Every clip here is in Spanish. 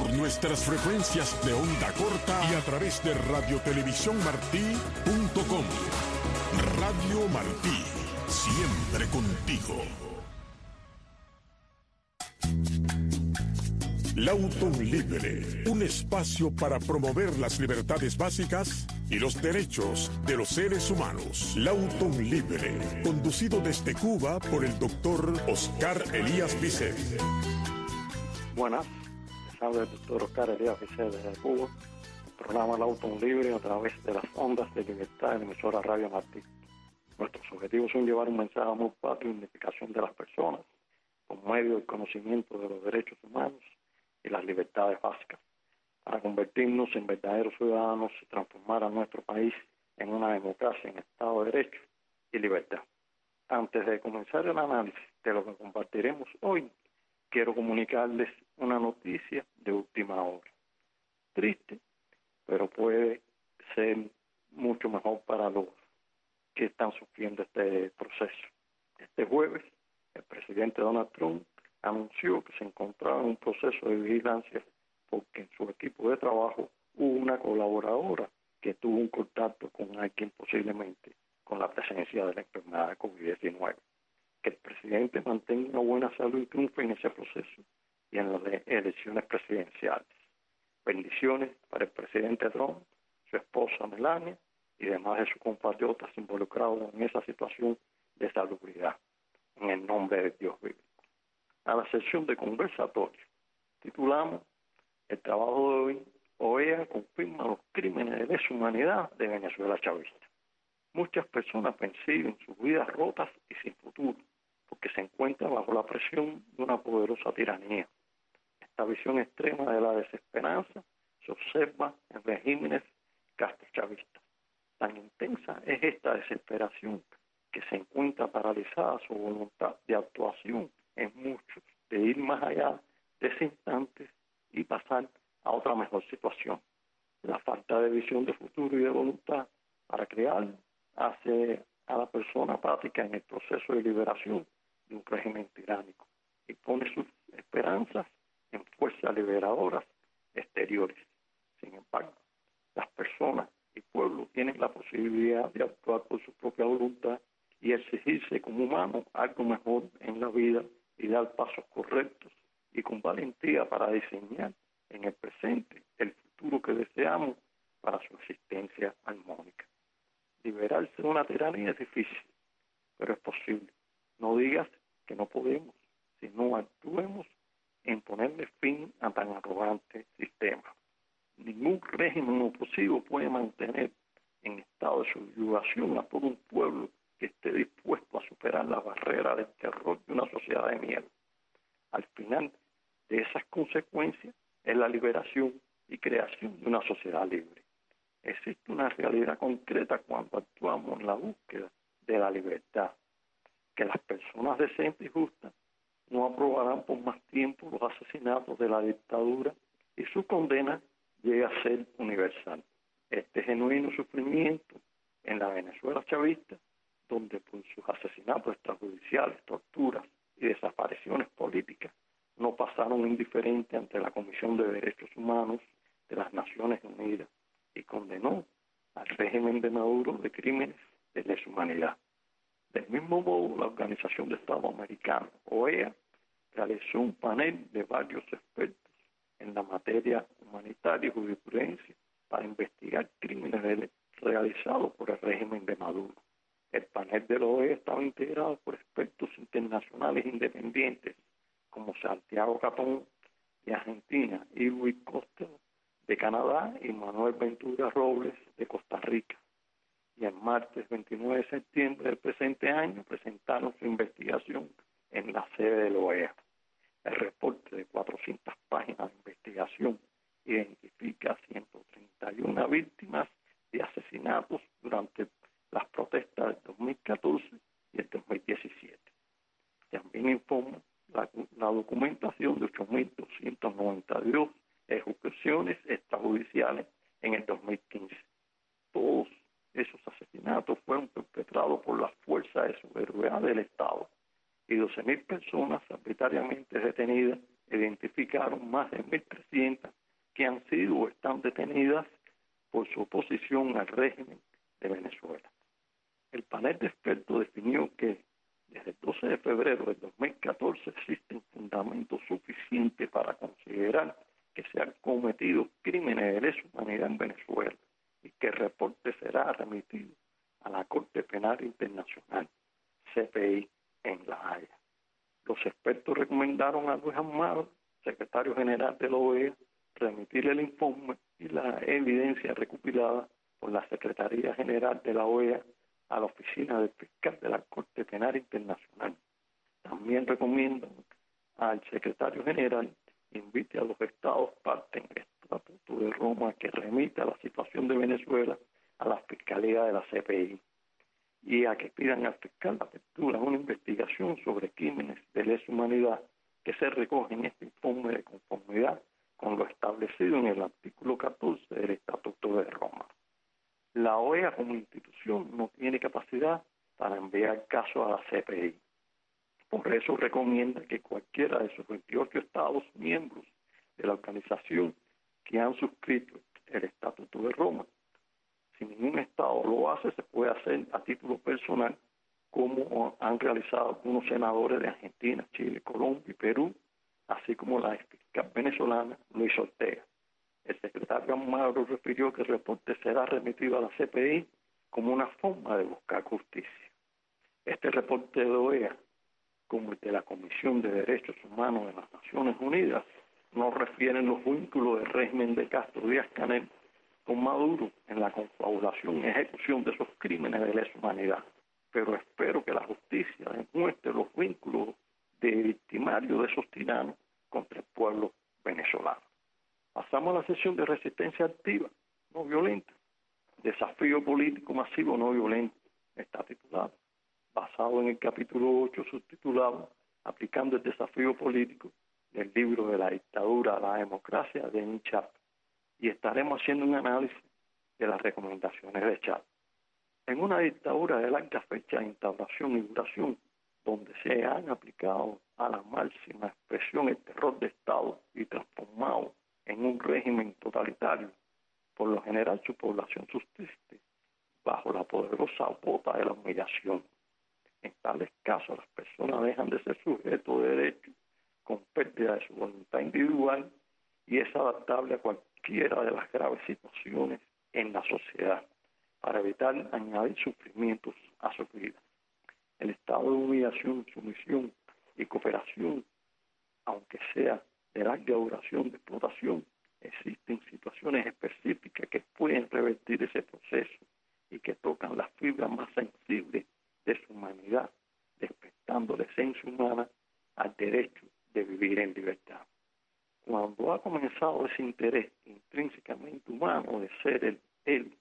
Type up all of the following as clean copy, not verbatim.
por nuestras frecuencias de onda corta y a través de radiotelevisiónmartí.com. Radio Martí, siempre contigo. Lauton Libre, un espacio para promover las libertades básicas y los derechos de los seres humanos. Lauton Libre, conducido desde Cuba por el doctor Oscar Elías Vicet. Buenas, les habla el doctor Oscar Elías Vicet desde Cuba, el programa Lauton Libre a través de las ondas de libertad de la emisora Radio Martí. Nuestros objetivos son llevar un mensaje muy patrio de unificación de las personas por medio del conocimiento de los derechos humanos y las libertades básicas, para convertirnos en verdaderos ciudadanos y transformar a nuestro país en una democracia en Estado de Derecho y libertad. Antes de comenzar el análisis de lo que compartiremos hoy, quiero comunicarles una noticia de última hora. Triste, pero puede ser mucho mejor para los que están sufriendo este proceso. Este jueves, el presidente Donald Trump anunció que se encontraba en un proceso de vigilancia porque en su equipo de trabajo hubo una colaboradora que tuvo un contacto con alguien posiblemente con la presencia de la enfermedad de COVID-19. Que el presidente mantenga una buena salud y triunfe en ese proceso y en las elecciones presidenciales. Bendiciones para el presidente Trump, su esposa Melania y demás de sus compatriotas involucrados en esa situación de salubridad, en el nombre de Dios vivo. A la sesión de conversatorio titulamos el trabajo de hoy, OEA confirma los crímenes de lesa humanidad de Venezuela chavista. Muchas personas perciben sus vidas rotas y sin futuro porque se encuentran bajo la presión de una poderosa tiranía. Esta visión extrema de la desesperanza se observa en regímenes castrochavistas. Tan intensa es esta desesperación que se encuentra paralizada su voluntad de actuación en muchos, de ir más allá de ese instante y pasar a otra mejor situación. La falta de visión de futuro y de voluntad para crear hace a la persona apática en el proceso de liberación de un régimen tiránico y pone sus esperanzas en fuerzas liberadoras exteriores. Sin embargo, las personas y pueblos tienen la posibilidad de actuar por su propia voluntad y exigirse como humanos algo mejor en la vida y dar pasos correctos y con valentía para diseñar en el presente el futuro que deseamos para su existencia armónica. Liberarse de una tiranía es difícil, pero es posible. No digas que no podemos, sino actuemos en ponerle fin a tan arrogante sistema. Ningún régimen opresivo puede mantener en estado de subyugación a todo un pueblo que esté dispuesto a superar la barrera del terror de una sociedad de miedo. Al final de esas consecuencias es la liberación y creación de una sociedad libre. Existe una realidad concreta cuando actuamos en la búsqueda de la libertad, que las personas decentes y justas no aprobarán por más tiempo los asesinatos de la dictadura y su condena llega a ser universal. Este genuino sufrimiento en la Venezuela chavista, donde por sus asesinatos extrajudiciales, torturas y desapariciones políticas no pasaron indiferente ante la Comisión de Derechos Humanos de las Naciones Unidas y condenó al régimen de Maduro de crímenes de lesa humanidad. Del mismo modo, la Organización de Estados Americanos, OEA, realizó un panel de varios expertos en la materia humanitaria y jurisprudencia para investigar crímenes realizados por el régimen de Maduro. El panel de la OEA estaba integrado por expertos internacionales independientes como Santiago Capón de Argentina y Luis Costa de Canadá y Manuel Ventura Robles de Costa Rica. Y el martes 29 de septiembre del presente año presentaron su investigación en la sede de la OEA. El reporte de 400 páginas de investigación identifica 131 víctimas de asesinatos durante las protestas del 2014 y el 2017. También informa la documentación de 8.292 ejecuciones extrajudiciales en el 2015. Todos esos asesinatos fueron perpetrados por las fuerzas de seguridad del Estado y 12.000 personas arbitrariamente detenidas identificaron más de 1.300 que han sido o están detenidas por su oposición al régimen de Venezuela. El panel de expertos definió que desde el 12 de febrero del 2014 existen fundamentos suficientes para considerar que se han cometido crímenes de lesa humanidad en Venezuela y que el reporte será remitido a la Corte Penal Internacional, CPI, en La Haya. Los expertos recomendaron a Luis Amaro, secretario general de la OEA, remitir el informe y la evidencia recopilada por la Secretaría General de la OEA a la Oficina del Fiscal de la Corte Penal Internacional. También recomiendan al secretario general invite a los estados partes en el Estatuto de Roma que remita la situación de Venezuela a la Fiscalía de la CPI y a que pidan al fiscal la apertura de una investigación sobre crímenes de lesa humanidad que se recoge en este informe de conformidad con lo establecido en el artículo 14 del Estatuto de Roma. La OEA como institución no tiene capacidad para enviar casos a la CPI. Por eso recomienda que cualquiera de sus 28 estados miembros de la organización que han suscrito el Estatuto de Roma, si ningún estado lo hace, se puede hacer a título personal, como han realizado algunos senadores de Argentina, Chile, Colombia y Perú, así como la fiscal venezolana Luis Ortega. El secretario Amaro refirió que el reporte será remitido a la CPI como una forma de buscar justicia. Este reporte de OEA, como el de la Comisión de Derechos Humanos de las Naciones Unidas, no refieren los vínculos del régimen de Castro Díaz-Canel con Maduro en la confabulación y ejecución de esos crímenes de lesa humanidad. Pero espero que la justicia demuestre los vínculos de victimarios de esos tiranos contra el pueblo venezolano. Pasamos a la sesión de resistencia activa, no violenta. Desafío político masivo no violento, está titulado, basado en el capítulo 8 subtitulado Aplicando el desafío político del libro de la dictadura a la democracia de Denis Chávez. Y estaremos haciendo un análisis de las recomendaciones de Chávez. En una dictadura de larga fecha de instauración y duración, donde se han aplicado a la máxima expresión el terror de Estado y transformado en un régimen totalitario, por lo general su población subsiste bajo la poderosa bota de la humillación. En tales casos las personas dejan de ser sujetos de derecho con pérdida de su voluntad individual y es adaptable a cualquiera de las graves situaciones en la sociedad para evitar añadir sufrimientos a su vida. El estado de humillación, sumisión y cooperación, aunque sea de larga duración de explotación, existen situaciones específicas que pueden revertir ese proceso y que tocan las fibras más sensibles de su humanidad, despertando la esencia humana al derecho de vivir en libertad. Cuando ha comenzado ese interés intrínsecamente humano de ser el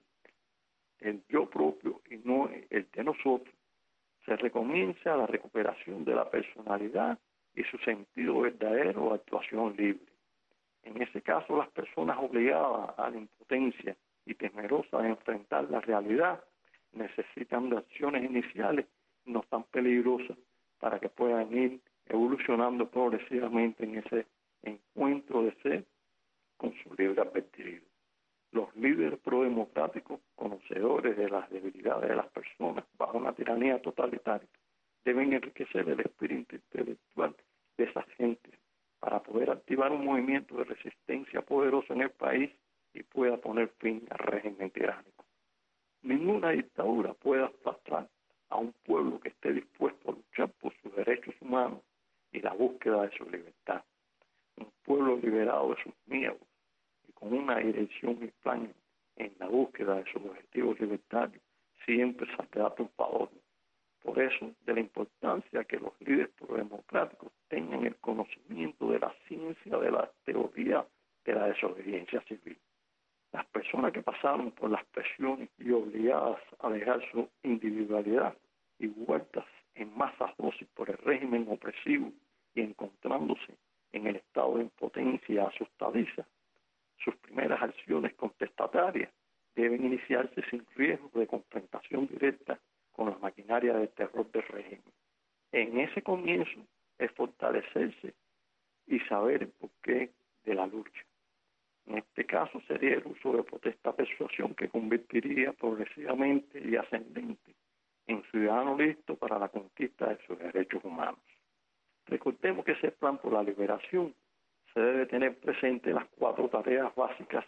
yo propio y no el de nosotros, se recomienza la recuperación de la personalidad y su sentido verdadero de actuación libre. En ese caso, las personas obligadas a la impotencia y temerosas de enfrentar la realidad necesitan de acciones iniciales no tan peligrosas para que puedan ir evolucionando progresivamente en ese encuentro de ser con su libre albedrío. Los líderes prodemocráticos, conocedores de las debilidades de las personas bajo una tiranía totalitaria, deben enriquecer el espíritu intelectual de esas gentes para poder activar un movimiento de resistencia poderoso en el país y pueda poner fin al régimen tiránico. Ninguna dictadura puede aplastar a un pueblo que esté dispuesto a luchar por sus derechos humanos y la búsqueda de su libertad. Un pueblo liberado de sus miedos y con una dirección y plan en la búsqueda de sus objetivos libertarios siempre saldrá triunfador. Por eso, de la importancia que los líderes prodemocráticos tengan el conocimiento de la ciencia de la teoría de la desobediencia civil. Las personas que pasaron por las presiones y obligadas a dejar su individualidad y vueltas en masas dosis por el régimen opresivo y encontrándose en el estado de impotencia asustadiza, sus primeras acciones contestatarias deben iniciarse sin riesgo de confrontación directa con la maquinaria del terror del régimen. En ese comienzo es fortalecerse y saber el porqué de la lucha. En este caso sería el uso de protesta persuasión que convertiría progresivamente y ascendente en ciudadano listo para la conquista de sus derechos humanos. Recordemos que ese plan por la liberación se debe tener presente las 4 tareas básicas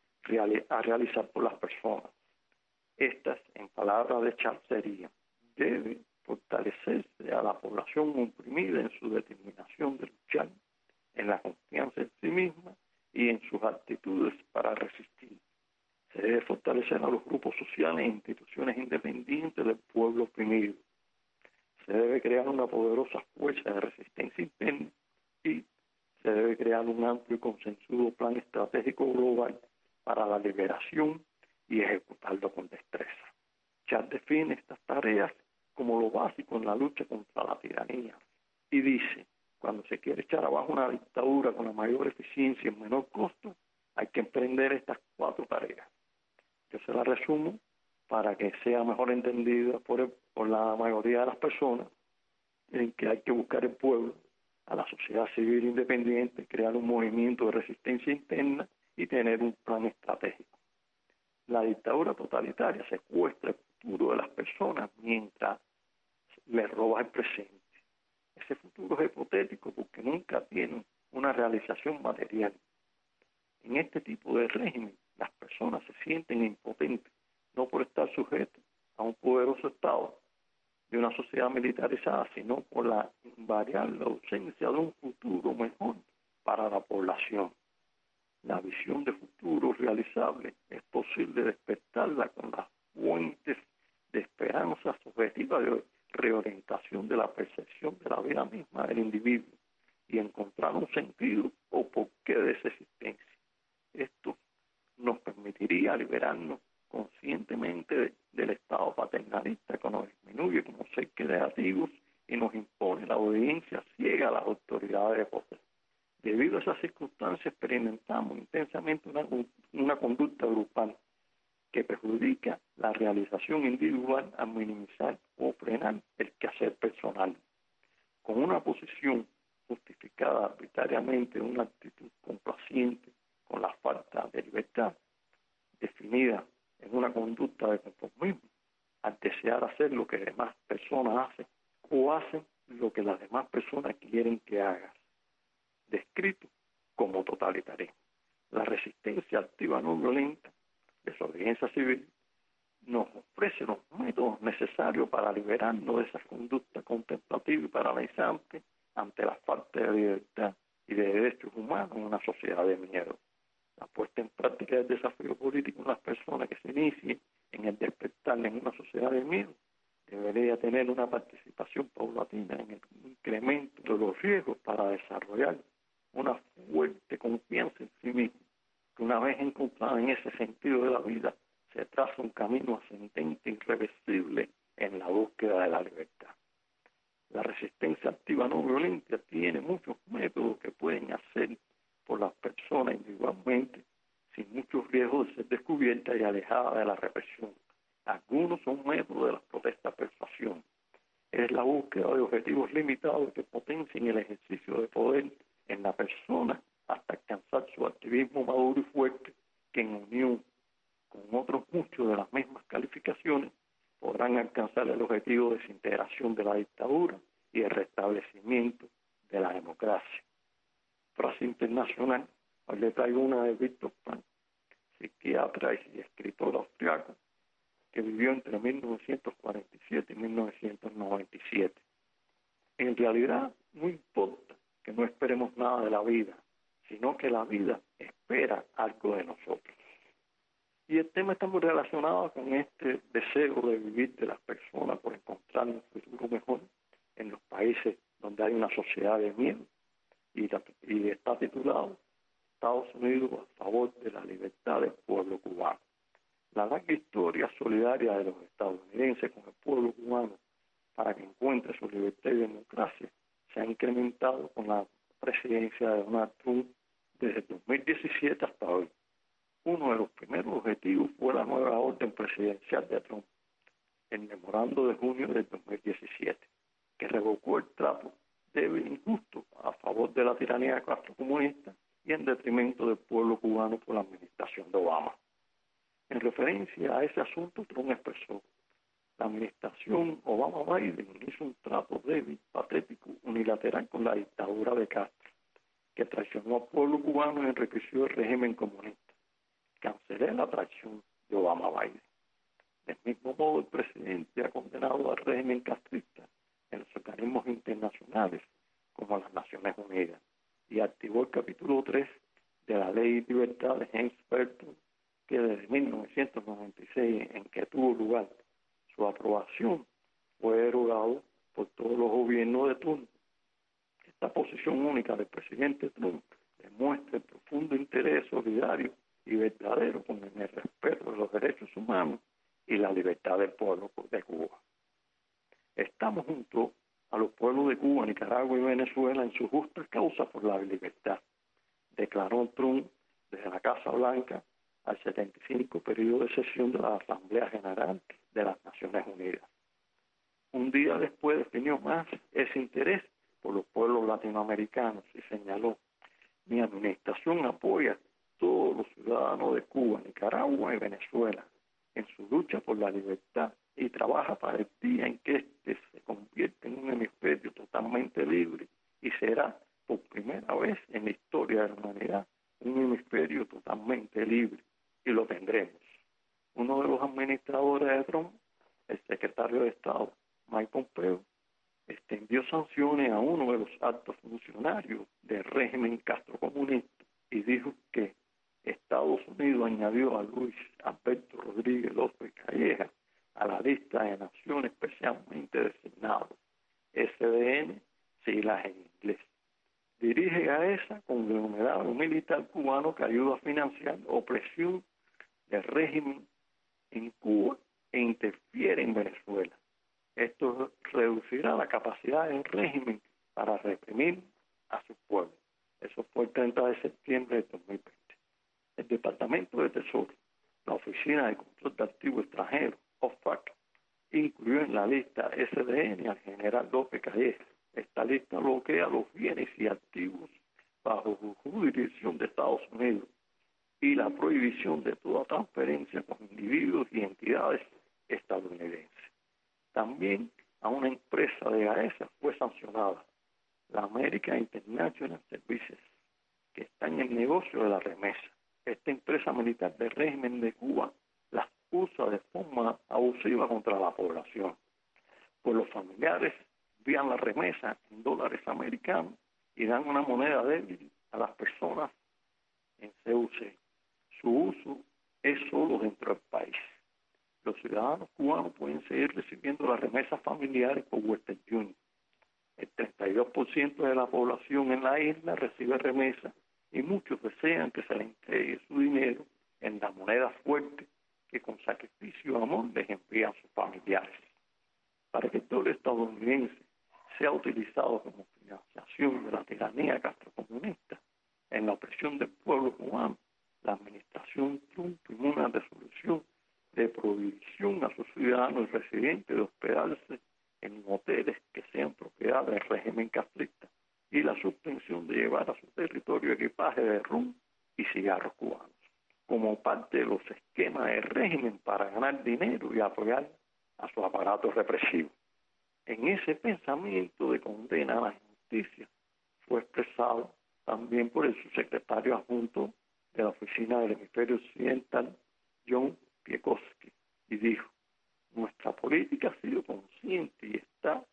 a realizar por las personas. Estas, en palabras de Charles, serían: debe fortalecerse a la población oprimida en su determinación de luchar, en la confianza en sí misma y en sus actitudes para resistir. Se debe fortalecer a los grupos sociales e instituciones independientes del pueblo oprimido. Se debe crear una poderosa fuerza de resistencia interna y se debe crear un amplio y consensuado plan estratégico global para la liberación y ejecutarlo con destreza. Charles define estas tareas como lo básico en la lucha contra la tiranía y dice: cuando se quiere echar abajo una dictadura con la mayor eficiencia y el menor costo, hay que emprender estas 4 tareas. Yo se las resumo para que sea mejor entendida por la mayoría de las personas, en que hay que buscar el pueblo, a la sociedad civil independiente, crear un movimiento de resistencia interna y tener un plan estratégico. La dictadura totalitaria secuestra el futuro de las personas mientras les roba el presente. Ese futuro es hipotético porque nunca tiene una realización material. En este tipo de régimen, las personas se sienten impotentes, no por estar sujetos a un poderoso Estado de una sociedad militarizada, sino por la invariable ausencia de un futuro mejor para la población. La visión de futuro realizable es posible despertarla con las fuentes de esperanza subjetiva de reorientación de la percepción de la vida misma del individuo y encontrar un sentido o porqué de esa existencia. Esto nos permitiría liberarnos conscientemente del estado paternalista que nos disminuye como seres creativos y nos impone la obediencia ciega a las autoridades de poder. Debido a esas circunstancias experimentamos intensamente una conducta grupal que perjudica la realización individual al minimizar o frenar el quehacer personal. Con una posición justificada arbitrariamente, una actitud complaciente con la falta de libertad, definida en una conducta de conformismo, al desear hacer lo que demás personas hacen o hacen lo que las demás personas quieren que hagas, descrito como totalitarismo. La resistencia activa no violenta, desobediencia civil, nos ofrece los métodos necesarios para liberarnos de esa conducta contemplativa y paralizante ante la falta de libertad y de derechos humanos en una sociedad de miedo. La puesta en práctica del desafío político en las personas que se inicien en el despertar en una sociedad de miedo debería tener una participación paulatina en el incremento de los riesgos para desarrollar una fuerte confianza en sí mismo, que una vez encontrada en ese sentido de la vida, se traza un camino ascendente irreversible en la búsqueda de la libertad. La resistencia activa no violenta tiene muchos métodos que pueden hacer por las personas individualmente, sin muchos riesgos de ser descubierta y alejada de la represión. Algunos son métodos de la protesta persuasión. Es la búsqueda de objetivos limitados que potencien el ejercicio de poder en la persona hasta alcanzar su activismo maduro y fuerte, que en unión con otros muchos de las mismas calificaciones podrán alcanzar el objetivo de desintegración de la dictadura y el restablecimiento de la democracia. Frase internacional, hoy le traigo una de Viktor Frankl, psiquiatra y escritor austriaco, que vivió entre 1947 y 1997. En realidad, no importa que no esperemos nada de la vida, sino que la vida espera algo de nosotros. Y el tema está muy relacionado con este deseo de vivir de las personas por encontrar un futuro mejor en los países donde hay una sociedad de miedo, y está titulado Estados Unidos a favor de la libertad del pueblo cubano. La larga historia solidaria de los estadounidenses con el pueblo cubano para que encuentre su libertad y democracia se ha incrementado con la presidencia de Donald Trump desde 2017 hasta hoy. Uno de los primeros objetivos fue la nueva orden presidencial de Trump, el memorando de junio del 2017, que revocó el trato débil e injusto a favor de la tiranía de Castro comunista y en detrimento del pueblo cubano Humanos por la administración de Obama. En referencia a ese asunto, Trump expresó: la administración Obama-Biden hizo un trato débil, patético, unilateral con la dictadura de Castro, que traicionó al pueblo cubano y enriqueció el régimen comunista. Cancelé la traición de Obama-Biden. Del mismo modo, el presidente ha condenado al régimen castrista en los organismos internacionales como las Naciones Unidas y activó el capítulo 3 de la Ley de Libertad de James Burton, que desde 1996, en que tuvo lugar su aprobación, fue derogado por todos los gobiernos de turno. Esta posición única del presidente Trump demuestra el profundo interés solidario y verdadero con el respeto de los derechos humanos y la libertad del pueblo de Cuba. Estamos junto a los pueblos de Cuba, Nicaragua y Venezuela en su justa causa por la libertad, declaró Trump desde la Casa Blanca al 75 periodo de sesión de la Asamblea General de las Naciones Unidas. Un día después definió más ese interés por los pueblos latinoamericanos y señaló: mi administración apoya a todos los ciudadanos de Cuba, Nicaragua y Venezuela en su lucha por la libertad y trabaja para el día en que éste se convierta en un hemisferio totalmente libre y será por primera vez en la historia de la humanidad un hemisferio totalmente libre, y lo tendremos. Uno de los administradores de Trump, el secretario de Estado Mike Pompeo, extendió sanciones a uno de los altos funcionarios del régimen castrocomunista y dijo que Estados Unidos añadió a Luis Alberto Rodríguez López Calleja a la lista de naciones especialmente designadas, SDN, siglas en inglés. Dirige a esa conglomerado militar cubano que ayuda a financiar opresión del régimen en Cuba e interfiere en Venezuela. Esto reducirá la capacidad del régimen para reprimir a su pueblo. Eso fue el 30 de septiembre de 2020. El Departamento de Tesoro, la Oficina de Control de Activos Extranjeros, OFAC, incluyó en la lista SDN al general López Calleja. Esta lista bloquea los bienes y activos bajo jurisdicción de Estados Unidos y la prohibición de toda transferencia con individuos y entidades estadounidenses. También a una empresa de AESA fue sancionada, la American International Services, que está en el negocio de la remesa. Esta empresa militar del régimen de Cuba las usa de forma abusiva contra la población, pues los familiares envían la remesa en dólares americanos y dan una moneda débil a las personas en CUC. Su uso es solo dentro del país. Los ciudadanos cubanos pueden seguir recibiendo las remesas familiares por Western Union. El 32% de la población en la isla recibe remesas y muchos desean que se les entregue su dinero en la moneda fuerte que con sacrificio y amor les envían sus familiares. Para que todo el estadounidense sea utilizado como financiación de la tiranía castrocomunista en la opresión del pueblo cubano, la administración Trump tomó una resolución de prohibición a sus ciudadanos y residentes de hospedarse en hoteles que sean propiedad del régimen castrista y la suspensión de llevar a su territorio equipaje de rum y cigarros cubanos, como parte de los esquemas del régimen para ganar dinero y apoyar a su aparato represivo. En ese pensamiento de condena a la injusticia fue expresado también por el subsecretario adjunto de la Oficina del Hemisferio Occidental, John Piekowski, y dijo: nuestra política ha sido consciente y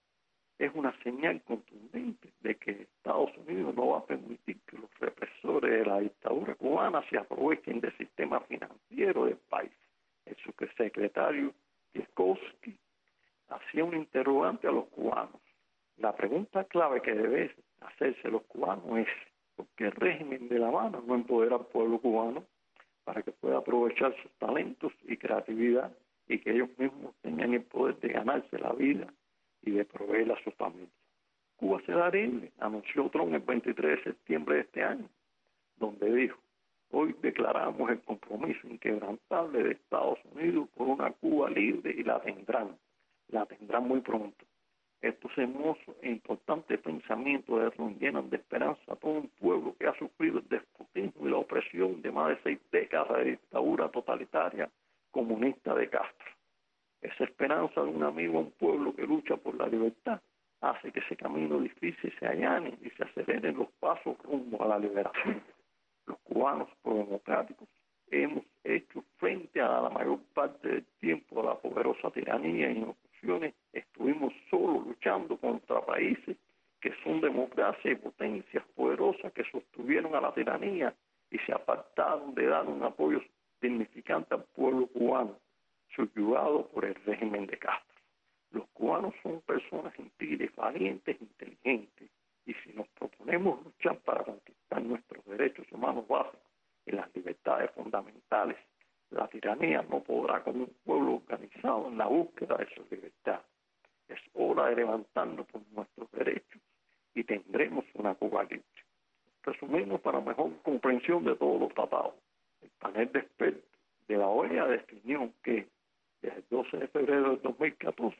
es una señal contundente de que Estados Unidos no va a permitir que los represores de la dictadura cubana se aprovechen del sistema financiero del país. El subsecretario Piekowski hacía un interrogante a los cubanos. La pregunta clave que deben hacerse los cubanos es: ¿por qué el régimen de La Habana no empodera al pueblo cubano para que pueda aprovechar sus talentos y creatividad y que ellos mismos tengan el poder de ganarse la vida y de proveer a sus familias? Cuba será libre, anunció Trump el 23 de septiembre de este año, donde dijo: hoy declaramos el compromiso inquebrantable de Estados Unidos por una Cuba libre y la tendrán muy pronto. Estos hermosos e importantes pensamientos de Ron llenan de esperanza a todo un pueblo que ha sufrido el despotismo y la opresión de más de 6 décadas de dictadura totalitaria comunista de Castro. Esa esperanza de un amigo a un pueblo que lucha por la libertad hace que ese camino difícil se allane y se aceleren los pasos rumbo a la liberación. Los cubanos prodemocráticos hemos hecho frente a la mayor parte del tiempo a la poderosa tiranía y en ocasiones estuvimos solos luchando contra países que son democracias y potencias poderosas que sostuvieron a la tiranía y se apartaron de dar un apoyo significante al pueblo cubano, subyugado por el régimen de Castro. Los cubanos son personas gentiles, valientes, inteligentes, y si nos proponemos luchar para conquistar nuestros derechos humanos básicos y las libertades fundamentales, la tiranía no podrá con un pueblo organizado en la búsqueda de su libertad. Es hora de levantarnos por nuestros derechos y tendremos una Cuba libre. Resumimos para mejor comprensión de todos los tratados. El panel de expertos de la OEA definió que desde el 12 de febrero del 2014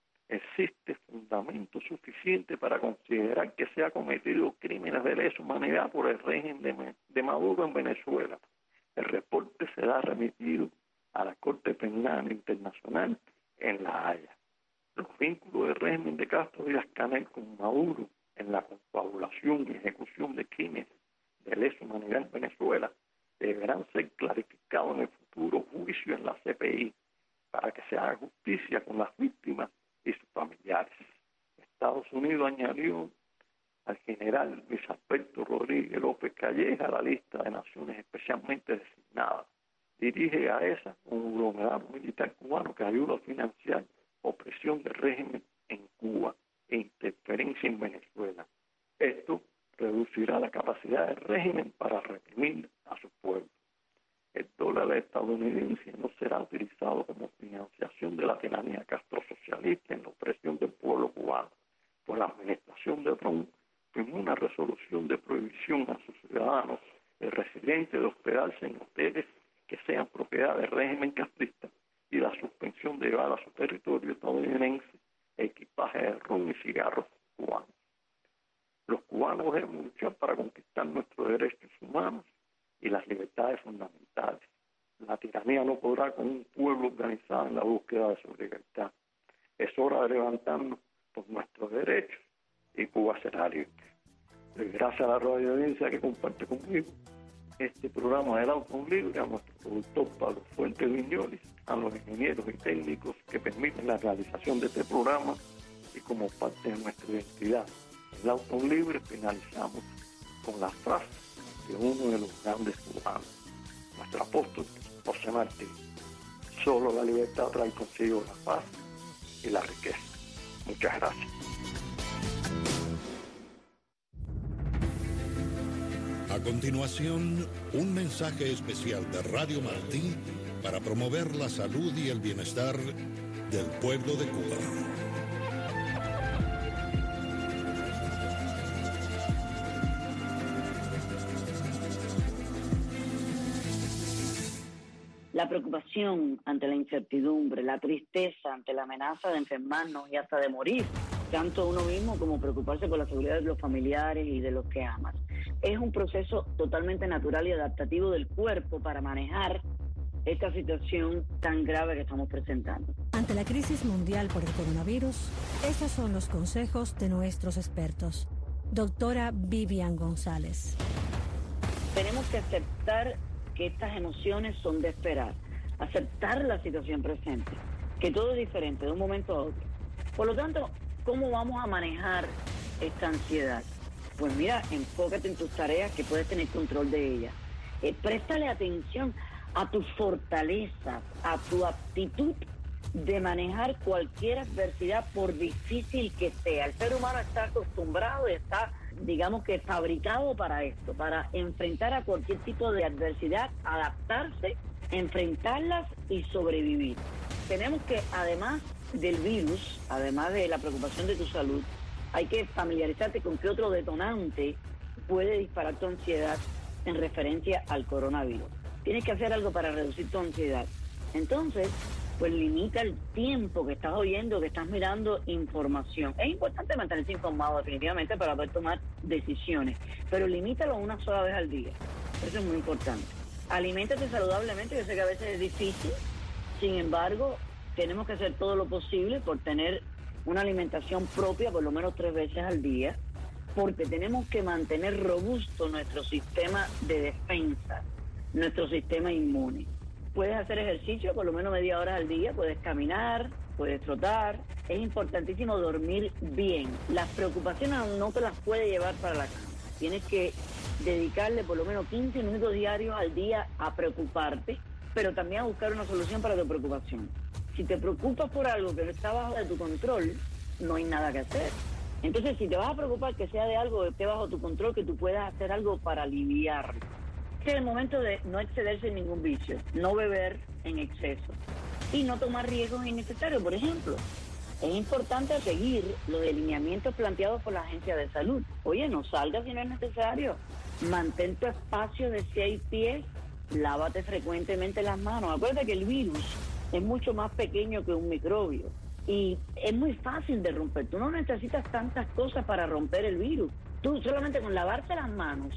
existe fundamento suficiente para considerar que se han cometido crímenes de lesa humanidad por el régimen de Maduro en Venezuela. El reporte será remitido a la Corte Penal Internacional en La Haya. Los vínculos del régimen de Castro Díaz-Canel con Maduro en la confabulación y ejecución de crímenes de lesa humanidad en Venezuela deberán ser clarificados en el futuro juicio en la CPI para que se haga justicia con las víctimas y sus familiares. Estados Unidos añadió al general Luis Alberto Rodríguez López Calleja a la lista de naciones especialmente designadas. Dirige a esa un conglomerado militar cubano que ayuda a financiar opresión del régimen en Cuba e interferencia en Venezuela. Esto reducirá la capacidad del régimen para reprimir a su pueblo. El dólar estadounidense no será utilizado como financiación de la tiranía castrosocialista en la opresión del pueblo cubano. Por la administración de Trump, firmó una resolución de prohibición a sus ciudadanos residentes de hospedarse en hoteles que sean propiedad del régimen castrista y la suspensión de llevar a su territorio estadounidense equipaje de ron y cigarros cubanos. Los cubanos debemos luchar para conquistar nuestros derechos humanos y las libertades fundamentales. La tiranía no podrá con un pueblo organizado en la búsqueda de su libertad. Es hora de levantarnos por nuestros derechos y Cuba será libre. Gracias a la radio audiencia que comparte conmigo este programa del Auto Libre, a nuestro productor Pablo Fuentes Viñoles, a los ingenieros y técnicos que permiten la realización de este programa y como parte de nuestra identidad. El Auto Libre finalizamos con la frase de uno de los grandes cubanos, nuestro apóstol José Martí: solo la libertad trae consigo la paz y la riqueza. Muchas gracias. A continuación, un mensaje especial de Radio Martí para promover la salud y el bienestar del pueblo de Cuba. La preocupación ante la incertidumbre, la tristeza ante la amenaza de enfermarnos y hasta de morir, tanto uno mismo como preocuparse por la seguridad de los familiares y de los que amas. Es un proceso totalmente natural y adaptativo del cuerpo para manejar esta situación tan grave que estamos presentando. Ante la crisis mundial por el coronavirus, esos son los consejos de nuestros expertos. Doctora Vivian González. Tenemos que aceptar que estas emociones son de esperar, aceptar la situación presente, que todo es diferente de un momento a otro. Por lo tanto, ¿cómo vamos a manejar esta ansiedad? Pues mira, enfócate en tus tareas que puedes tener control de ellas. Préstale atención a tus fortalezas, a tu aptitud de manejar cualquier adversidad por difícil que sea. El ser humano está acostumbrado, está, digamos que fabricado para esto, para enfrentar a cualquier tipo de adversidad, adaptarse, enfrentarlas y sobrevivir. Tenemos que, además del virus, además de la preocupación de tu salud, hay que familiarizarte con qué otro detonante puede disparar tu ansiedad en referencia al coronavirus. Tienes que hacer algo para reducir tu ansiedad. Entonces, pues limita el tiempo que estás oyendo, que estás mirando información. Es importante mantenerse informado definitivamente para poder tomar decisiones, pero limítalo una sola vez al día. Eso es muy importante. Aliméntate saludablemente, yo sé que a veces es difícil, sin embargo, tenemos que hacer todo lo posible por tener una alimentación propia por lo menos 3 veces al día, porque tenemos que mantener robusto nuestro sistema de defensa, nuestro sistema inmune. Puedes hacer ejercicio por lo menos media hora al día, puedes caminar, puedes trotar. Es importantísimo dormir bien. Las preocupaciones no te las puedes llevar para la cama. Tienes que dedicarle por lo menos 15 minutos diarios al día a preocuparte, pero también a buscar una solución para tu preocupación. Si te preocupas por algo que no está bajo de tu control, no hay nada que hacer. Entonces, si te vas a preocupar, que sea de algo que esté bajo tu control, que tú puedas hacer algo para aliviarlo. Este es el momento de no excederse en ningún vicio, no beber en exceso y no tomar riesgos innecesarios. Por ejemplo, es importante seguir los lineamientos planteados por la Agencia de Salud. Oye, no salgas si no es necesario. Mantén tu espacio de 6 pies, lávate frecuentemente las manos. Acuérdate que el virus es mucho más pequeño que un microbio y es muy fácil de romper. Tú no necesitas tantas cosas para romper el virus. Tú solamente con lavarte las manos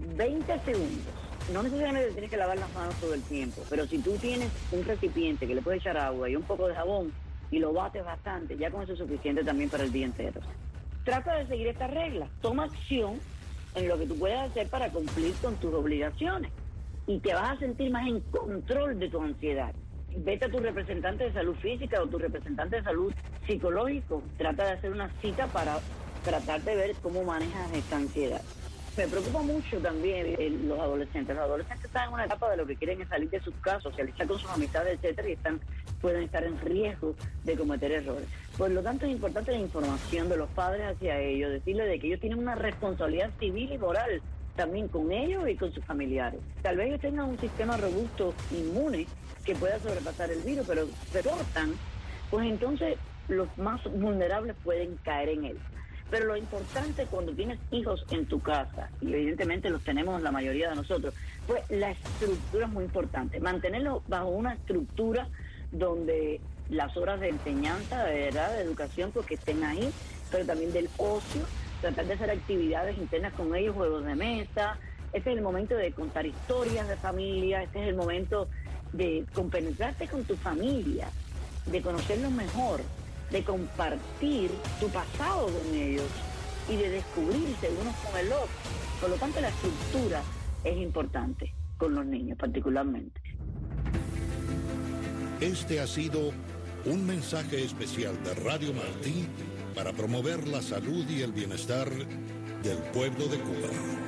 20 segundos. No necesariamente tienes que lavar las manos todo el tiempo, pero si tú tienes un recipiente que le puedes echar agua y un poco de jabón y lo bates bastante, ya con eso es suficiente también para el día entero. Trata de seguir estas reglas. Toma acción en lo que tú puedes hacer para cumplir con tus obligaciones y te vas a sentir más en control de tu ansiedad. Vete a tu representante de salud física o tu representante de salud psicológico. Trata de hacer una cita para tratar de ver cómo manejas esta ansiedad. Me preocupa mucho también los adolescentes. Los adolescentes están en una etapa de lo que quieren es salir de sus casas, socializar con sus amistades, etcétera, y pueden estar en riesgo de cometer errores. Por lo tanto, es importante la información de los padres hacia ellos, decirles de que ellos tienen una responsabilidad civil y moral también con ellos y con sus familiares. Tal vez ellos tengan un sistema robusto, inmune, que pueda sobrepasar el virus, pero se cortan, pues entonces los más vulnerables pueden caer en él. Pero lo importante cuando tienes hijos en tu casa, y evidentemente los tenemos la mayoría de nosotros, pues la estructura es muy importante. Mantenerlos bajo una estructura donde las horas de enseñanza, de verdad, de educación, pues que estén ahí, pero también del ocio, tratar de hacer actividades internas con ellos, juegos de mesa. Este es el momento de contar historias de familia, este es el momento de compenetrarte con tu familia, de conocerlos mejor, de compartir tu pasado con ellos y de descubrirse unos con el otro. Por lo tanto, la estructura es importante con los niños particularmente. Este ha sido un mensaje especial de Radio Martí para promover la salud y el bienestar del pueblo de Cuba.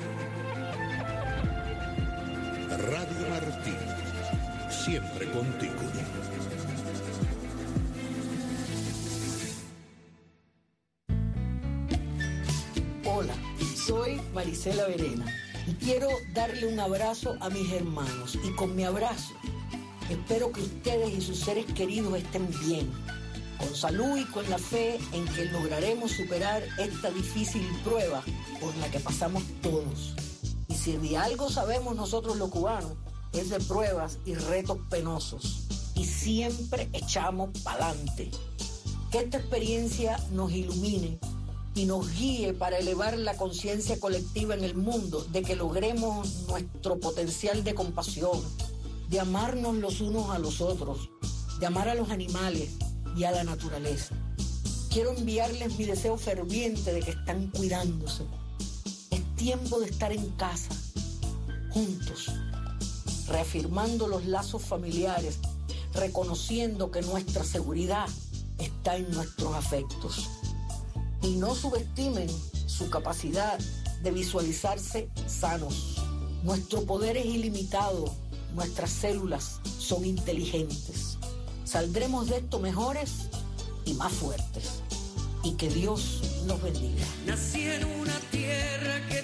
Radio Martí, siempre contigo. Hola, soy Marisela Verena y quiero darle un abrazo a mis hermanos y con mi abrazo espero que ustedes y sus seres queridos estén bien, con salud y con la fe en que lograremos superar esta difícil prueba por la que pasamos todos. Y si de algo sabemos nosotros los cubanos, es de pruebas y retos penosos. Y siempre echamos pa'lante. Que esta experiencia nos ilumine y nos guíe para elevar la conciencia colectiva en el mundo, de que logremos nuestro potencial de compasión, de amarnos los unos a los otros, de amar a los animales y a la naturaleza. Quiero enviarles mi deseo ferviente de que están cuidándose. Es tiempo de estar en casa, juntos, reafirmando los lazos familiares, reconociendo que nuestra seguridad está en nuestros afectos. Y no subestimen su capacidad de visualizarse sanos. Nuestro poder es ilimitado, nuestras células son inteligentes. Saldremos de esto mejores y más fuertes. Y que Dios nos bendiga. Nací en una tierra que